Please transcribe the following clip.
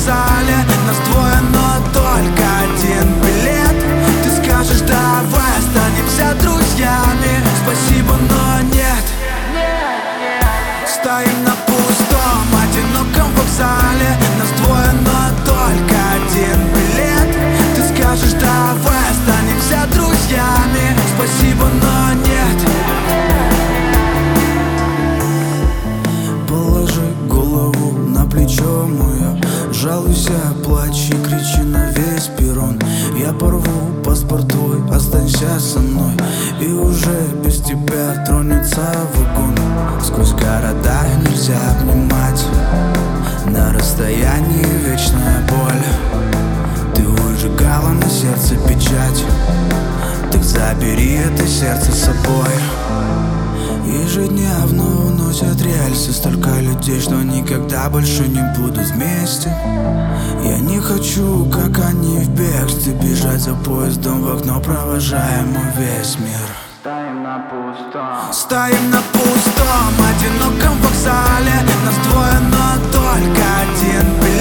вокзале. Нас двое, но только один билет. Ты скажешь, давай останемся друзьями. Спасибо, но нет. Стоим на пустом, одиноком вокзале. Нас двое, но только один билет. Ты скажешь, давай останемся друзьями. Спасибо, но нет. Положи голову на плечо мое, жалуйся, плачь и кричи на весь перрон. Я порву паспорт твой, останься со мной, и уже без тебя тронется вагон. Сквозь города нельзя обнимать, на расстоянии вечная боль. Ты выжигала на сердце печать, так забери это сердце с собой. Ежедневно уносят рельсы столько людей, что никогда больше не будут вместе. Я не хочу, как они, в бегстве бежать за поездом в окно, провожая мой весь мир. Стоим на пустом, одиноком вокзале. Нас двое, но только один билет.